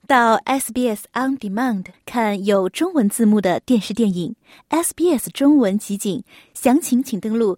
到 SBS On Demand 看有中文字幕的电视电影 SBS 中文集锦，详情请登录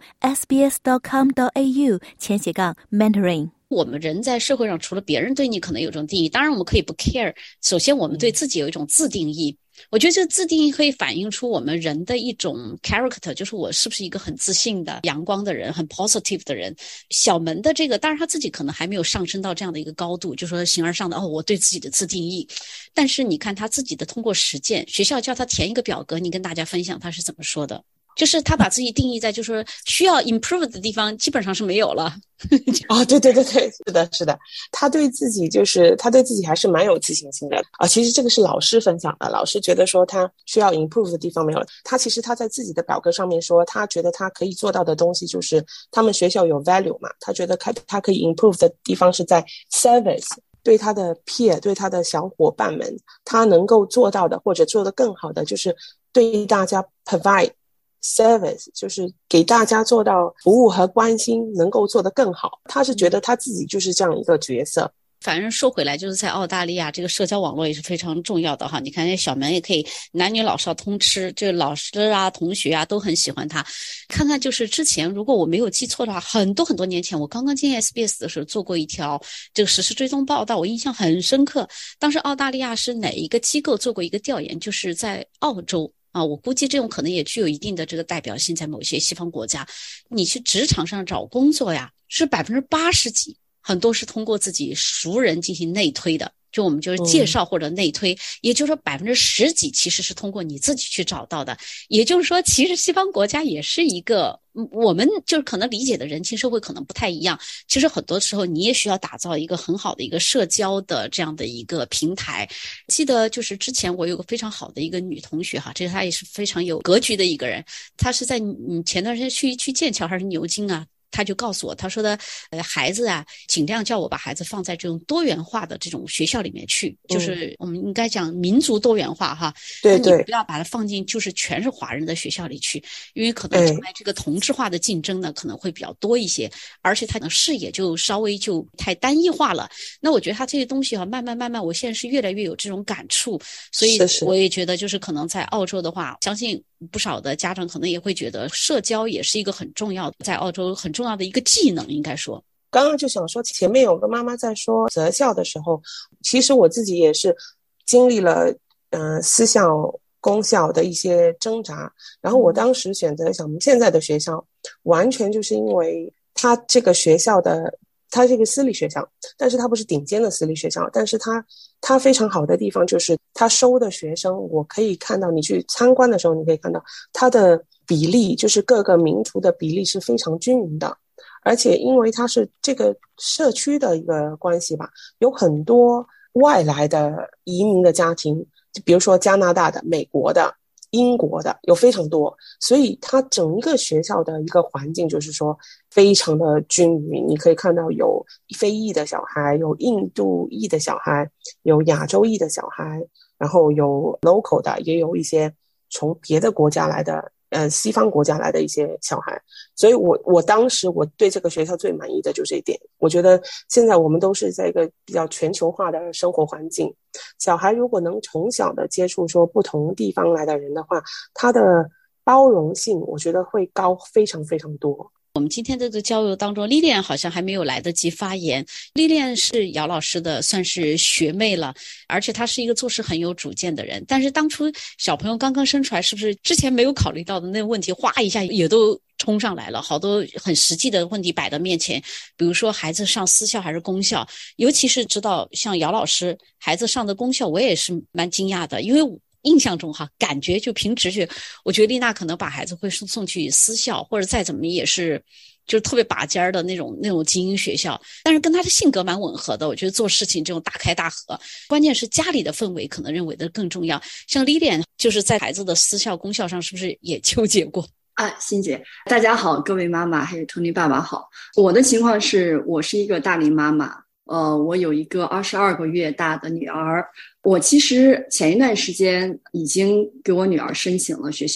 sbs.com.au/mentoring。 我们人在社会上，除了别人对你可能有种定义，当然我们可以不 care。首先，我们对自己有一种自定义。我觉得这个自定义可以反映出我们人的一种 character， 就是我是不是一个很自信的、阳光的人，很 positive 的人。小门的这个，当然他自己可能还没有上升到这样的一个高度，就说形而上的我对自己的自定义。但是你看他自己的通过实践，学校叫他填一个表格，你跟大家分享他是怎么说的。就是他把自己定义在就是说需要 improve 的地方基本上是没有了。 对，是的，他对自己还是蛮有自信心的其实这个是老师分享的，老师觉得说他需要 improve 的地方没有了。他其实他在自己的表格上面说，他觉得他可以做到的东西就是他们学校有 value 嘛，他觉得他可以 improve 的地方是在 service，对他的 peer， 对他的小伙伴们，他能够做到的或者做得更好的就是对大家 provide service， 就是给大家做到服务和关心，能够做得更好。他是觉得他自己就是这样一个角色。 反正说回来，就是在澳大利亚这个社交网络也是非常重要的哈。你看小门也可以男女老少通吃，这老师啊同学啊都很喜欢他。看看就是之前如果我没有记错的话，很多很多年前我刚刚进 SBS 的时候做过一条这个实时追踪报道，我印象很深刻。当时澳大利亚是哪一个机构做过一个调研，就是在澳洲我估计这种可能也具有一定的这个代表性，在某些西方国家，你去职场上找工作呀，是80%几，很多是通过自己熟人进行内推的，就我们就是介绍或者内推，也就是说10%几其实是通过你自己去找到的。也就是说，其实西方国家也是一个我们就是可能理解的人情社会可能不太一样，其实很多时候你也需要打造一个很好的一个社交的这样的一个平台。记得就是之前我有个非常好的一个女同学哈，这她也是非常有格局的一个人，她是在前段时间去剑桥还是牛津啊，他就告诉我，他说的孩子啊，尽量叫我把孩子放在这种多元化的这种学校里面去，就是我们应该讲民族多元化哈。 对， 你不要把它放进就是全是华人的学校里去，因为可能将来这个同质化的竞争呢可能会比较多一些，而且他的视野就稍微就太单一化了。那我觉得他这些东西慢慢我现在是越来越有这种感触，所以我也觉得就是可能在澳洲的话，相信不少的家长可能也会觉得社交也是一个很重要的，在澳洲很重要的一个技能，应该说。 刚刚就想说，前面有个妈妈在说择校的时候，其实我自己也是经历了私校公校的一些挣扎，然后我当时选择像我们现在的学校，完全就是因为他这个学校的它是一个私立学校，但是它不是顶尖的私立学校，但是它非常好的地方就是它收的学生，我可以看到你去参观的时候你可以看到它的比例，就是各个民族的比例是非常均匀的。而且因为它是这个社区的一个关系吧，有很多外来的移民的家庭，比如说加拿大的、美国的、英国的有非常多，所以它整个学校的一个环境就是说非常的均匀。你可以看到有非裔的小孩，有印度裔的小孩，有亚洲裔的小孩，然后有 local 的，也有一些从别的国家来的西方国家来的一些小孩。所以我当时我对这个学校最满意的就这一点。我觉得现在我们都是在一个比较全球化的生活环境，小孩如果能从小的接触说不同地方来的人的话，他的包容性我觉得会高非常非常多。 我们今天这个交流当中，丽莲好像还没有来得及发言。丽莲是姚老师的算是学妹了，而且她是一个做事很有主见的人。但是当初小朋友刚刚生出来，是不是之前没有考虑到的那个问题，哗一下也都冲上来了，好多很实际的问题摆到面前。比如说孩子上私校还是公校，尤其是知道像姚老师孩子上的公校，我也是蛮惊讶的，因为印象中感觉就凭直觉，我觉得丽娜可能把孩子会送去私校，或者再怎么也是就是特别拔尖的那种精英学校，但是跟她的性格蛮吻合的。我觉得做事情这种大开大合，关键是家里的氛围可能认为的更重要。像丽莲就是在孩子的私校公校上是不是也纠结过？ 欣姐大家好，各位妈妈还有Tony爸爸好。我的情况是我是一个大龄妈妈，我有一个22个月大的女儿。我其实前一段时间已经给我女儿申请了学校，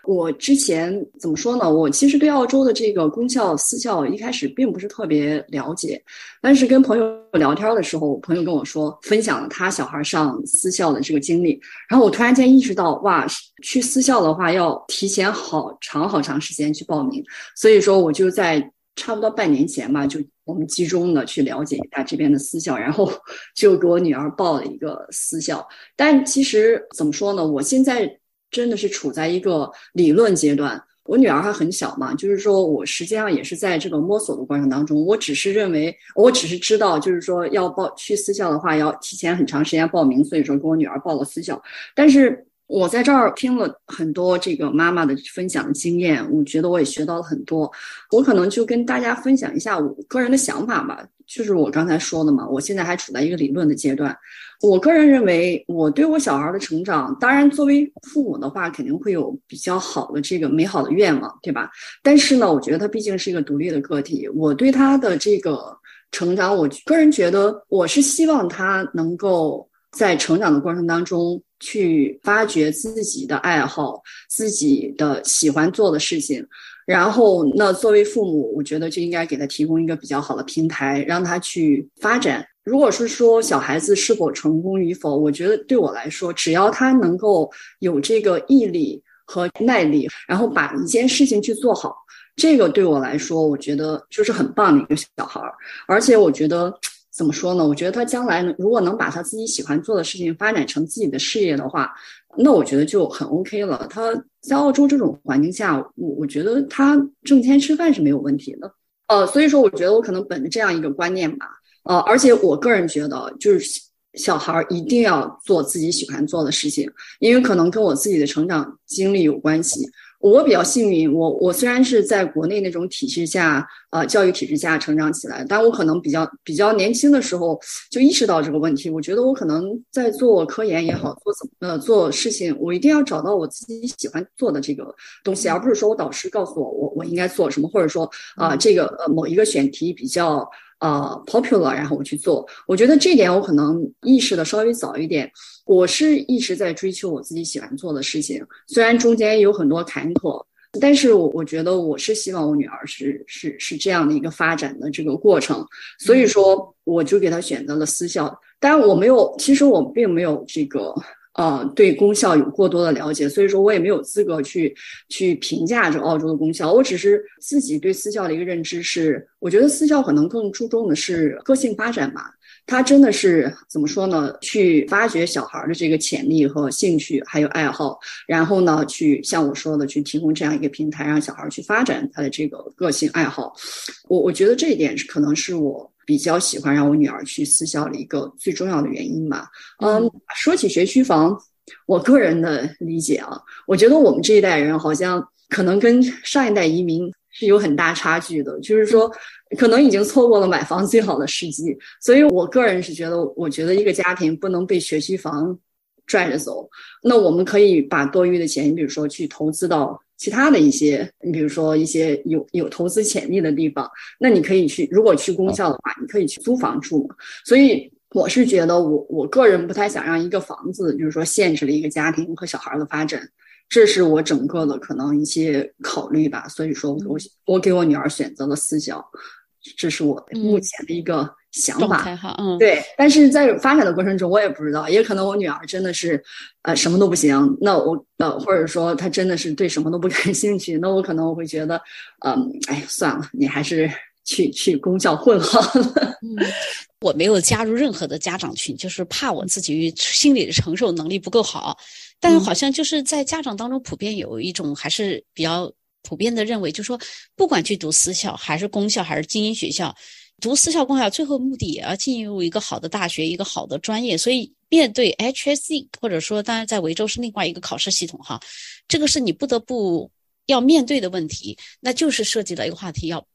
我之前怎么说呢？我其实对澳洲的这个公校、私校一开始并不是特别了解，但是跟朋友聊天的时候，朋友跟我说分享了他小孩上私校的这个经历，然后我突然间意识到，哇，去私校的话要提前好长时间去报名，所以说我就在差不多半年前吧，就我们集中的去了解一下这边的私校，然后就给我女儿报了一个私校。但其实怎么说呢，我现在真的是处在一个理论阶段，我女儿还很小嘛，就是说我实际上也是在这个摸索的过程当中，我只是知道，就是说要去私校的话，要提前很长时间报名，所以说给我女儿报了私校。但是我在这儿听了很多这个妈妈的分享的经验，我觉得我也学到了很多。我可能就跟大家分享一下我个人的想法吧，就是我刚才说的嘛，我现在还处在一个理论的阶段。我个人认为，我对我小孩的成长，当然作为父母的话，肯定会有比较好的这个美好的愿望，对吧？但是呢，我觉得他毕竟是一个独立的个体，我对他的这个成长，我个人觉得我是希望他能够在成长的过程当中去发掘自己的爱好，自己的喜欢做的事情。然后那作为父母，我觉得就应该给他提供一个比较好的平台，让他去发展。如果是说小孩子是否成功与否，我觉得对我来说，只要他能够有这个毅力和耐力，然后把一件事情去做好，这个对我来说，我觉得就是很棒的一个小孩。而且我觉得怎么说呢，我觉得他将来如果能把他自己喜欢做的事情发展成自己的事业的话，那我觉得就很 OK 了。他在澳洲这种环境下，我觉得他挣钱吃饭是没有问题的。所以说我觉得我可能本着这样一个观念吧。而且我个人觉得，就是小孩一定要做自己喜欢做的事情，因为可能跟我自己的成长经历有关系。我比较幸运，我虽然是在国内那种体制下，教育体制下成长起来，但我可能比较年轻的时候就意识到这个问题。我觉得我可能在做科研也好，做事情，我一定要找到我自己喜欢做的这个东西，而不是说我导师告诉我应该做什么，或者说这个某一个选题比较popular， 然后我去做。我觉得这点我可能意识的稍微早一点。我是一直在追求我自己喜欢做的事情，虽然中间有很多坎坷，但是我觉得我是希望我女儿是这样的一个发展的这个过程，所以说我就给她选择了私校。当然其实我并没有这个对公校有过多的了解，所以说我也没有资格去评价这个澳洲的公校。我只是自己对私校的一个认知是，我觉得私校可能更注重的是个性发展吧。他真的是怎么说呢？去发掘小孩的这个潜力和兴趣，还有爱好，然后呢，去像我说的，去提供这样一个平台，让小孩去发展他的这个个性爱好。我觉得这一点可能是我比较喜欢让我女儿去私校的一个最重要的原因吧。说起学区房，我个人的理解我觉得我们这一代人好像可能跟上一代移民是有很大差距的，就是说可能已经错过了买房最好的时机。所以我个人是觉得，我觉得一个家庭不能被学区房拽着走，那我们可以把多余的钱，比如说去投资到其他的一些，你比如说一些有投资潜力的地方，那你可以去，如果去公校的话，你可以去租房住嘛。所以我是觉得我个人不太想让一个房子，就是说限制了一个家庭和小孩的发展。这是我整个的可能一些考虑吧，所以说我给我女儿选择了私校，这是我目前的一个想法。对，但是在发展的过程中，我也不知道，也可能我女儿真的是什么都不行，那我或者说她真的是对什么都不感兴趣，那我可能会觉得算了，你还是去公校混好了。 我没有加入任何的家长群，就是怕我自己心理的承受能力不够好。但好像就是在家长当中普遍有一种还是比较普遍的认为，就是说不管去读私校还是公校还是精英学校，读私校公校最后目的也要进入一个好的大学，一个好的专业。所以面对 HSC 或者说当然在维州是另外一个考试系统这个是你不得不要面对的问题，那就是涉及到一个话题，要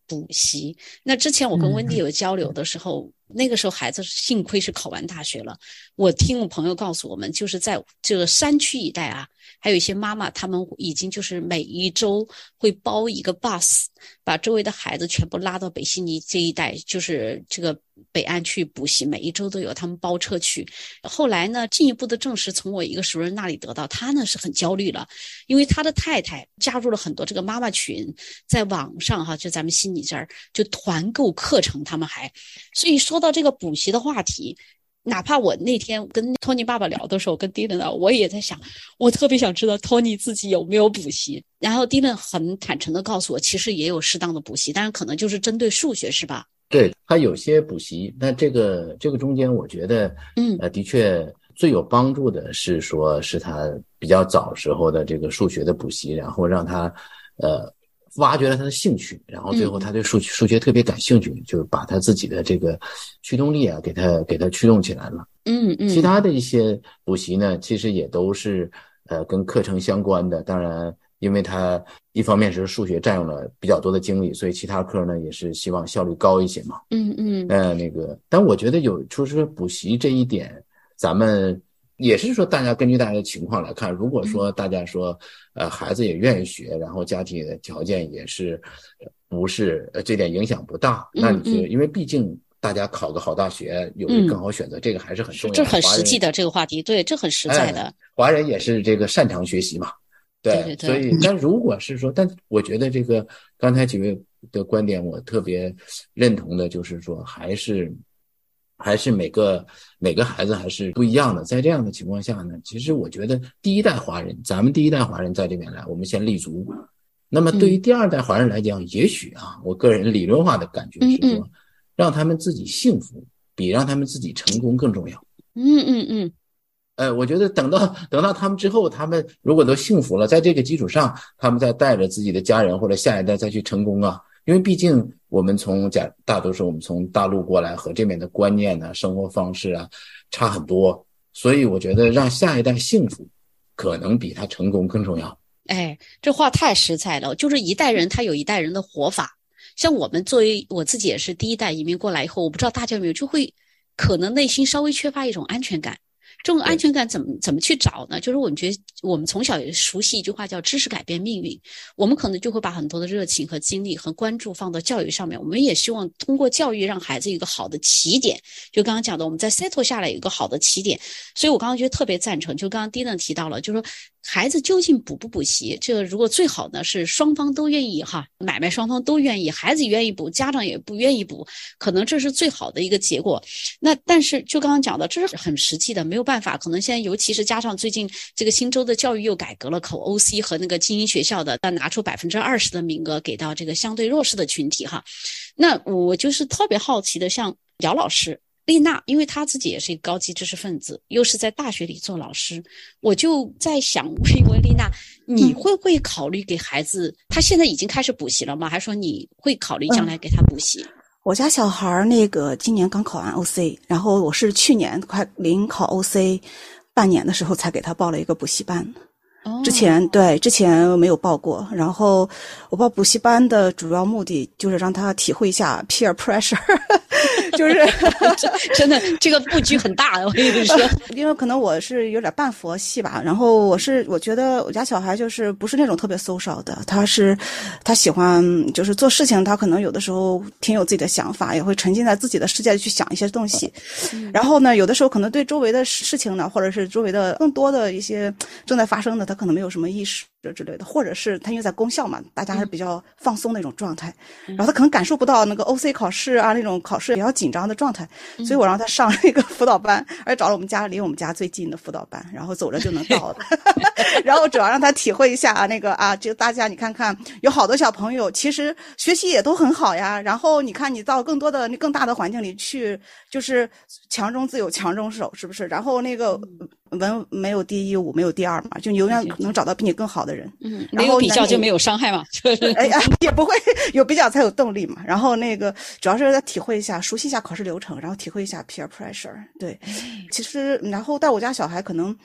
补习。那之前我跟温蒂有交流的时候，那个时候孩子幸亏是考完大学了。我听我朋友告诉我们，就是在这个山区一带啊，还有一些妈妈他们已经就是每一周会包一个 bus， 把周围的孩子全部拉到北悉尼这一带，就是这个北岸去补习，每一周都有他们包车去。后来呢，进一步的证实从我一个熟人那里得到，他呢是很焦虑了，因为他的太太加入了很多这个妈妈群，在网上哈，就咱们悉尼这儿就团购课程，他们还，所以说到这个补习的话题，哪怕我那天跟托尼爸爸聊的时候，跟 Dylan 我也在想，我特别想知道托尼自己有没有补习。然后 Dylan 很坦诚的告诉我，其实也有适当的补习，但是可能就是针对数学，是吧？ 对，他有些补习，那这个中间我觉得，的确最有帮助的是说，是他比较早时候的这个数学的补习，然后让他挖掘了他的兴趣，然后最后他对数学特别感兴趣，就把他自己的这个驱动力啊给他驱动起来了。其他的一些补习呢，其实也都是跟课程相关的，当然因为他一方面是数学占用了比较多的精力，所以其他课呢也是希望效率高一些嘛。但我觉得就是补习这一点，咱们也是说大家根据大家的情况来看，如果说大家说孩子也愿意学，然后家庭的条件也是不是这点影响不大，那你就因为毕竟大家考个好大学有一个更好选择，这个还是很重要的。 这很实际的这个话题，对，这很实在的。 华人也是这个擅长学习嘛。对，所以但如果是说，但我觉得这个刚才几位的观点我特别认同的，就是说还是每个孩子还是不一样的。在这样的情况下呢，其实我觉得咱们第一代华人在这边来，我们先立足。那么对于第二代华人来讲，也许啊，我个人理论化的感觉是说，让他们自己幸福比让他们自己成功更重要。我觉得等到他们之后，他们如果都幸福了，在这个基础上，他们再带着自己的家人或者下一代再去成功啊。因为毕竟我们大多数我们从大陆过来，和这边的观念啊、生活方式啊差很多，所以我觉得让下一代幸福，可能比他成功更重要。 哎，这话太实在了，就是一代人他有一代人的活法。像我们作为我自己也是第一代移民过来以后，我不知道大家有没有，就会可能内心稍微缺乏一种安全感。这种安全感怎么去找呢？就是我们觉得我们从小也熟悉一句话叫知识改变命运，我们可能就会把很多的热情和精力和关注放到教育上面。我们也希望通过教育让孩子有一个好的起点，就刚刚讲的我们在 settle 下来有一个好的起点。所以我刚刚觉得特别赞成，就刚刚 Dylan 提到了，就是说孩子究竟补不补习，这个如果最好呢是双方都愿意哈，买卖双方都愿意，孩子愿意补，家长也不愿意补，可能这是最好的一个结果。那但是就刚刚讲的，这是很实际的，没有办法，可能现在尤其是加上最近这个新州的教育又改革了，口 OC 和那个精英学校的，但拿出20%的名额给到这个相对弱势的群体哈。那我就是特别好奇的，像姚老师丽娜，因为她自己也是一个高级知识分子，又是在大学里做老师，我就在想问一问丽娜，你会不会考虑给孩子，他现在已经开始补习了吗？还是说你会考虑将来给他补习？ 我家小孩那个今年刚考完 OC， 然后我是去年快临考 OC 半年的时候才给他报了一个补习班。之前没有报过，然后我报补习班的主要目的就是让他体会一下 peer pressure 就是真的这个布局很大，我跟你说因为可能我是有点半佛系吧，然后我觉得我家小孩就是不是那种特别 social 的，他喜欢就是做事情，他可能有的时候挺有自己的想法，也会沉浸在自己的世界里去想一些东西，然后呢有的时候可能对周围的事情呢，或者是周围的更多的一些正在发生的，他可能没有什么意识之类的，或者是他因为在公校嘛，大家还是比较放松的一种状态，然后他可能感受不到那个 OC 考试啊那种考试比较紧张的状态，所以我让他上那个辅导班，而且找了离我们家最近的辅导班，然后走着就能到的然后主要让他体会一下就大家你看看有好多小朋友其实学习也都很好呀，然后你看你到更大的环境里去，就是强中自有强中手，是不是？然后那个文没有第一，武没有第二嘛，就你永远能找到比你更好的人。 没有比较就没有伤害嘛， 也不会有比较才有动力嘛。然后那个主要是要体会一下，熟悉一下考试流程，然后体会一下 peer pressure。对，其实然后带我家小孩可能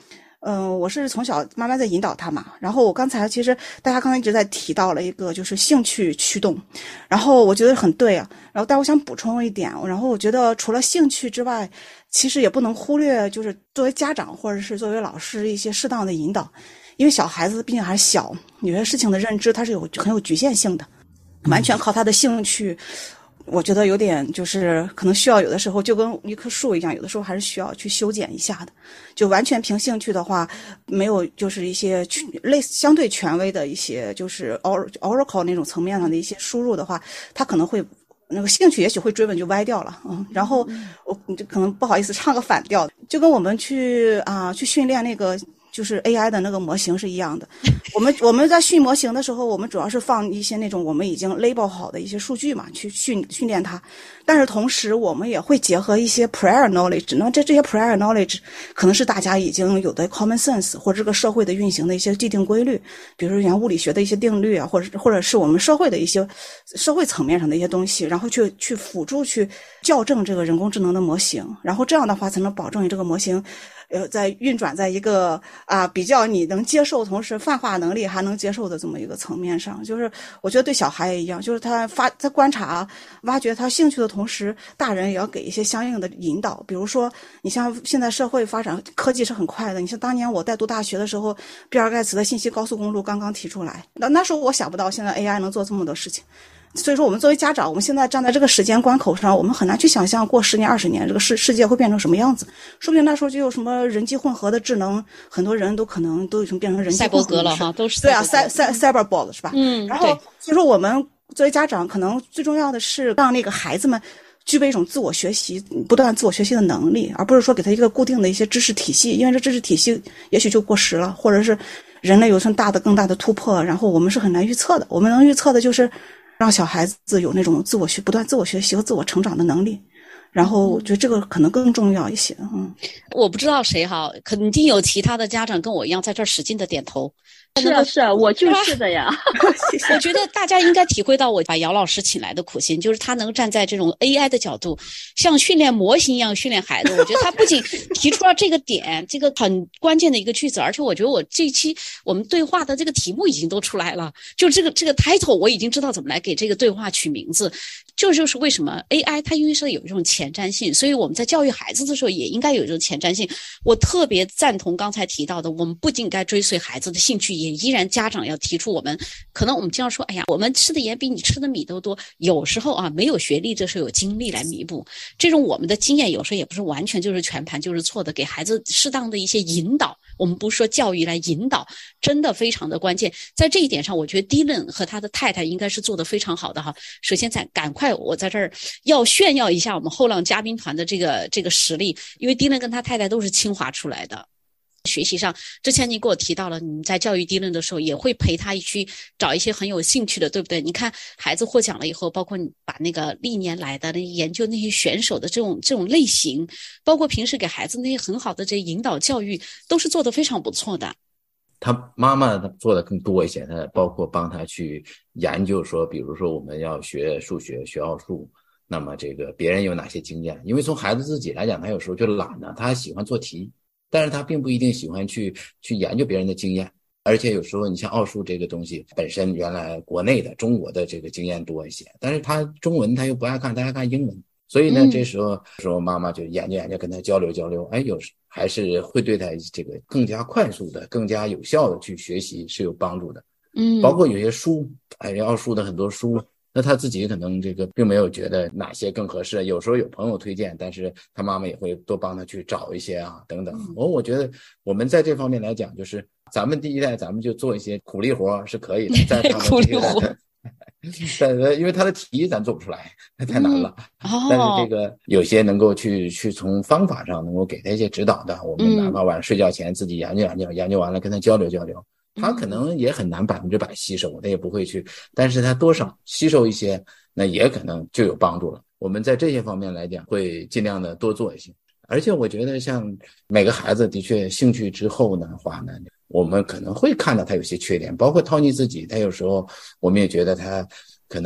我是从小慢慢在引导他嘛，然后我刚才其实大家刚才一直在提到了一个就是兴趣驱动，然后我觉得很对啊，然后但我想补充一点，然后我觉得除了兴趣之外，其实也不能忽略就是作为家长或者是作为老师一些适当的引导，因为小孩子毕竟还小，有些事情的认知它是很有局限性的，完全靠他的兴趣。我觉得有点就是可能需要有的时候就跟一棵树一样，有的时候还是需要去修剪一下的。就完全凭兴趣的话，没有就是一些类似相对权威的一些就是 oracle 那种层面上的一些输入的话，他可能会那个兴趣也许会追问就歪掉了。然后我就可能不好意思唱个反调，就跟我们去训练那个就是 AI 的那个模型是一样的。我们在训模型的时候，我们主要是放一些那种我们已经 label 好的一些数据嘛，去训练它。但是同时我们也会结合一些 prior knowledge， 那这些 prior knowledge 可能是大家已经有的 common sense 或者这个社会的运行的一些既定规律，比如说像物理学的一些定律啊，或者是我们社会的一些社会层面上的一些东西，然后去辅助去校正这个人工智能的模型，然后这样的话才能保证你这个模型在运转在一个比较你能接受，同时泛化能力还能接受的这么一个层面上。就是我觉得对小孩也一样，就是他观察挖掘他兴趣的同时，大人也要给一些相应的引导。比如说你像现在社会发展科技是很快的，你像当年我在读大学的时候，比尔盖茨的信息高速公路刚刚提出来，那时候我想不到现在 AI 能做这么多事情。所以说我们作为家长，我们现在站在这个时间关口上，我们很难去想象过10年20年这个世界会变成什么样子。说不定那时候就有什么人机混合的智能，很多人都可能都已经变成人机混合赛博格了哈，都是对啊，cyberball 是吧？然后所以说我们作为家长，可能最重要的是让那个孩子们具备一种自我学习、不断自我学习的能力，而不是说给他一个固定的一些知识体系，因为这知识体系也许就过时了，或者是人类有更大的突破，然后我们是很难预测的。我们能预测的就是让小孩子有那种不断自我学习和自我成长的能力，然后我觉得这个可能更重要一些。 我不知道谁哈，肯定有其他的家长跟我一样在这儿使劲的点头。 是啊，我就是的呀。 我觉得大家应该体会到我把姚老师请来的苦心，就是他能站在这种 AI 的角度，像训练模型一样训练孩子。我觉得他不仅提出了这个点，这个很关键的一个句子，而且我觉得我这一期我们对话的这个题目已经都出来了，就这个 title 我已经知道怎么来给这个对话取名字。就是为什么 AI 它因为是有一种前瞻性，所以我们在教育孩子的时候也应该有一种前瞻性。我特别赞同刚才提到的，我们不仅该追随孩子的兴趣，也依然家长要提出可能我们经常说，哎呀，我们吃的盐比你吃的米都多。有时候没有学历，这是有精力来弥补。这种我们的经验有时候也不是完全就是全盘就是错的，给孩子适当的一些引导。我们不是说教育来引导，真的非常的关键。在这一点上，我觉得 Dylan 和他的太太应该是做得非常好的哈。首先赶快我在这儿要炫耀一下我们后浪嘉宾团的这个实力，因为 Dylan 跟他太太都是清华出来的。学习上，之前你给我提到了，你在教育Dylan的时候也会陪他去找一些很有兴趣的，对不对？你看孩子获奖了以后，包括你把那个历年来的研究那些选手的这种类型，包括平时给孩子那些很好的这些引导教育，都是做得非常不错的。 他妈妈做的更多一些，他包括帮他去研究说，比如说我们要学数学学奥数，那么这个别人有哪些经验。因为从孩子自己来讲，他有时候就懒呢，他喜欢做题，但是他并不一定喜欢去研究别人的经验。而且有时候你像奥数这个东西本身原来国内的中国的这个经验多一些，但是他中文他又不爱看，他爱看英文，所以呢这时候妈妈就研究跟他交流，还是会对他这个更加快速的更加有效的去学习是有帮助的。包括有些书，奥数的很多书，那他自己可能这个并没有觉得哪些更合适，有时候有朋友推荐，但是他妈妈也会多帮他去找一些等等。我觉得我们在这方面来讲，就是咱们第一代咱们就做一些苦力活是可以的，在他们苦力活因为他的题咱做不出来，太难了。但是这个有些能够去从方法上能够给他一些指导的，我们哪怕晚上睡觉前自己研究完了跟他交流，他可能也很难100%吸收，他也不会去，但是他多少吸收一些，那也可能就有帮助了。我们在这些方面来讲会尽量的多做一些。而且我觉得像每个孩子的确兴趣之后呢我们可能会看到他有些缺点，包括Tony自己，他有时候我们也觉得他可能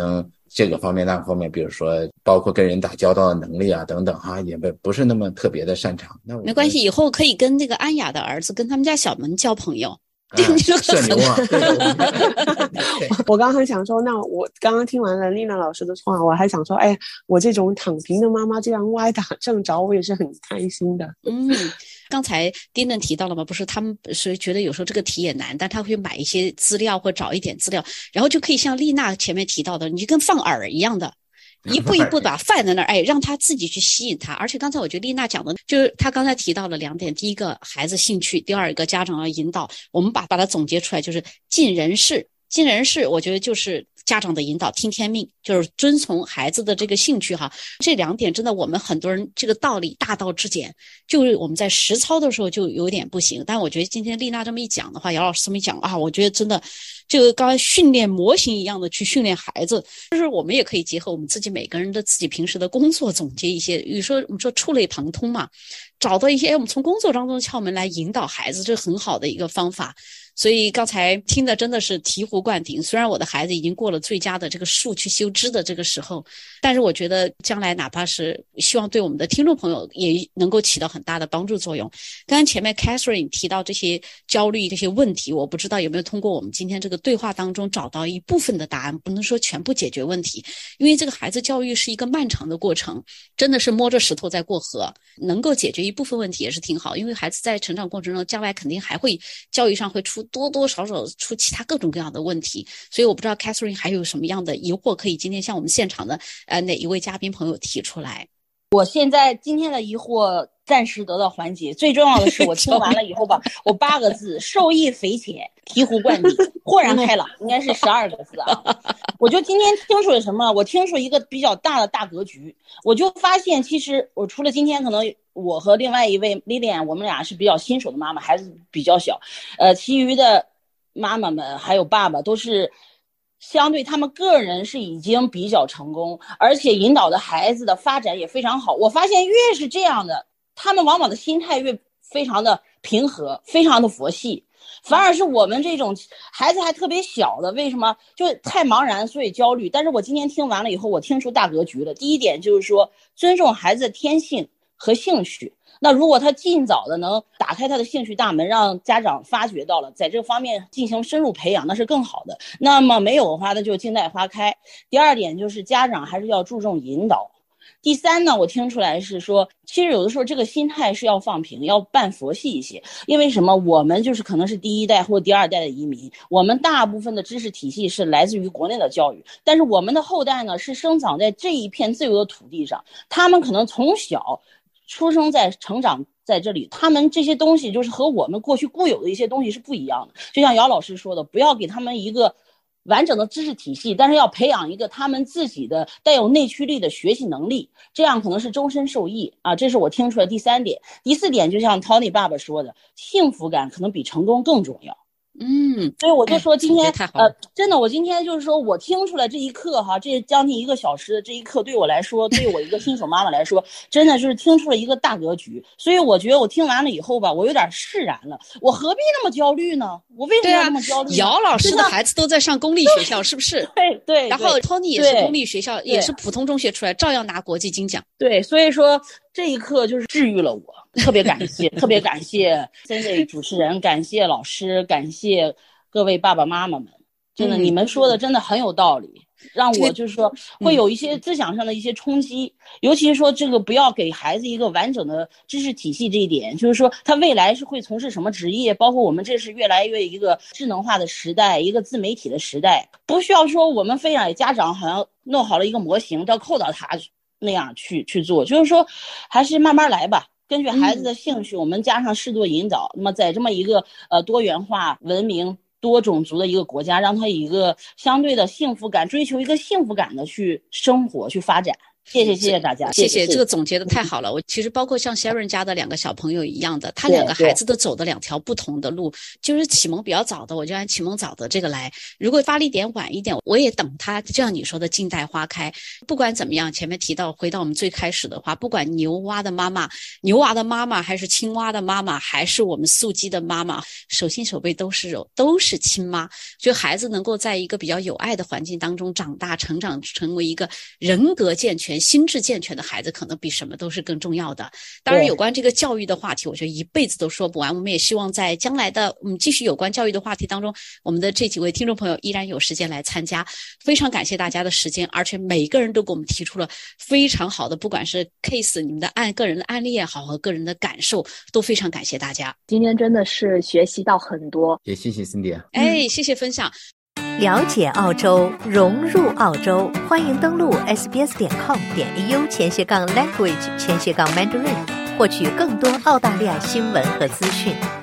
这个方面那个方面，比如说包括跟人打交道的能力啊等等啊，也不是那么特别的擅长。那没关系，以后可以跟那个安雅的儿子跟他们家小门交朋友。 社牛啊！ 我刚刚想说，那我刚刚听完了丽娜老师的话，我还想说，哎，我这种躺平的妈妈这样歪打正着，我也是很开心的。 刚才丁嫩提到了吗？不是他们是觉得有时候这个题也难，但他会买一些资料或找一点资料，然后就可以像丽娜前面提到的，你就跟放饵一样的。一步一步把放在那儿，让他自己去吸引他。而且刚才我觉得丽娜讲的，就是她刚才提到了2点：第一个孩子兴趣，第二个家长要引导。我们把它总结出来，就是尽人事。尽人事，我觉得就是家长的引导，听天命，就是遵从孩子的这个兴趣哈。这2点真的，我们很多人这个道理大道至简，就是我们在实操的时候就有点不行。但我觉得今天丽娜这么一讲的话，姚老师这么一讲啊，我觉得真的这个刚才训练模型一样的去训练孩子，就是我们也可以结合我们自己每个人的自己平时的工作，总结一些，有时候我们说触类旁通嘛，找到一些我们从工作当中的窍门来引导孩子，这是很好的一个方法。所以刚才听的真的是醍醐灌顶，虽然我的孩子已经过了最佳的这个树去修枝的这个时候，但是我觉得将来哪怕是希望对我们的听众朋友也能够起到很大的帮助作用。刚刚前面 Catherine 提到这些焦虑这些问题，我不知道有没有通过我们今天这个对话当中找到一部分的答案，不能说全部解决问题，因为这个孩子教育是一个漫长的过程，真的是摸着石头在过河，能够解决一部分问题也是挺好。因为孩子在成长过程中将来肯定还会教育上会出多多少少出其他各种各样的问题，所以我不知道 Catherine 还有什么样的疑惑可以今天向我们现场的哪一位嘉宾朋友提出来。 我现在今天的疑惑暂时得到缓解，最重要的是我听完了以后吧，我8个字受益匪浅，醍醐灌顶，豁然开朗，应该是12个字啊。我就今天听出了什么？我听出一个比较大的大格局，我就发现其实我除了今天可能我和另外一位 Lilian 我们俩是比较新手的妈妈，孩子比较小，其余的妈妈们还有爸爸都是相对他们个人是已经比较成功，而且引导的孩子的发展也非常好。我发现越是这样的，他们往往的心态越非常的平和，非常的佛系。反而是我们这种孩子还特别小的，为什么就太茫然，所以焦虑。但是我今天听完了以后，我听出大格局了。第一点就是说尊重孩子的天性和兴趣，那如果他尽早的能打开他的兴趣大门，让家长发掘到了，在这方面进行深入培养，那是更好的。那么没有的话，那就静待花开。第二点就是家长还是要注重引导。第三呢，我听出来是说，其实有的时候这个心态是要放平，要办佛系一些。因为什么？我们就是可能是第1代或第2代的移民，我们大部分的知识体系是来自于国内的教育，但是我们的后代呢，是生长在这一片自由的土地上，他们可能从小出生在成长在这里，他们这些东西就是和我们过去固有的一些东西是不一样的。就像姚老师说的，不要给他们一个完整的知识体系，但是要培养一个他们自己的带有内驱力的学习能力，这样可能是终身受益啊。这是我听出来第3点。第4点，就像 Tony 爸爸说的，幸福感可能比成功更重要。所以我就说今天真的，我今天就是说我听出来这一刻哈，这将近1个小时的这一刻对我来说，对我一个新手妈妈来说，真的就是听出了一个大格局。所以我觉得我听完了以后吧，我有点释然了。我何必那么焦虑呢？我为什么要那么焦虑呢？ 姚老师的孩子都在上公立学校，是不是？ 对。 然后 Tony 也是公立学校，也是普通中学出来，照样拿国际金奖。 对，所以说这一刻就是治愈了我。特别感谢特别感谢3位主持人，感谢老师，感谢各位爸爸妈妈们，真的你们说的真的很有道理，让我就是说会有一些思想上的一些冲击，尤其是说这个不要给孩子一个完整的知识体系，这一点就是说他未来是会从事什么职业，包括我们这是越来越一个智能化的时代，一个自媒体的时代，不需要说我们非让家长好像弄好了一个模型要扣到他那样去做，就是说还是慢慢来吧，根据孩子的兴趣，我们加上适度引导，那么在这么一个多元化、文明、多种族的一个国家，让他以一个相对的幸福感，追求一个幸福感的去生活、去发展。 谢谢大家， 谢谢，这个总结的太好了。我其实包括像 Sharon 家的2个小朋友一样的，他2个孩子都走的2条不同的路，就是启蒙比较早的，我就按启蒙早的这个来。如果发力点晚一点，我也等他，就像你说的静待花开。不管怎么样，前面提到回到我们最开始的话，不管牛蛙的妈妈还是青蛙的妈妈，还是我们素鸡的妈妈，手心手背都是肉，都是亲妈。就孩子能够在一个比较有爱的环境当中长大成长，成为一个人格健全心智健全的孩子，可能比什么都是更重要的。当然有关这个教育的话题，我觉得一辈子都说不完，我们也希望在将来的继续有关教育的话题当中，我们的这几位听众朋友依然有时间来参加。非常感谢大家的时间，而且每个人都给我们提出了非常好的，不管是 case 你们的个人的案例也好和个人的感受，都非常感谢大家。 今天真的是学习到很多， 也谢谢 Cindy。 谢谢分享。 了解澳洲，融入澳洲，欢迎登录 sbs.com.au/language/Mandarin， 获取更多澳大利亚新闻和资讯。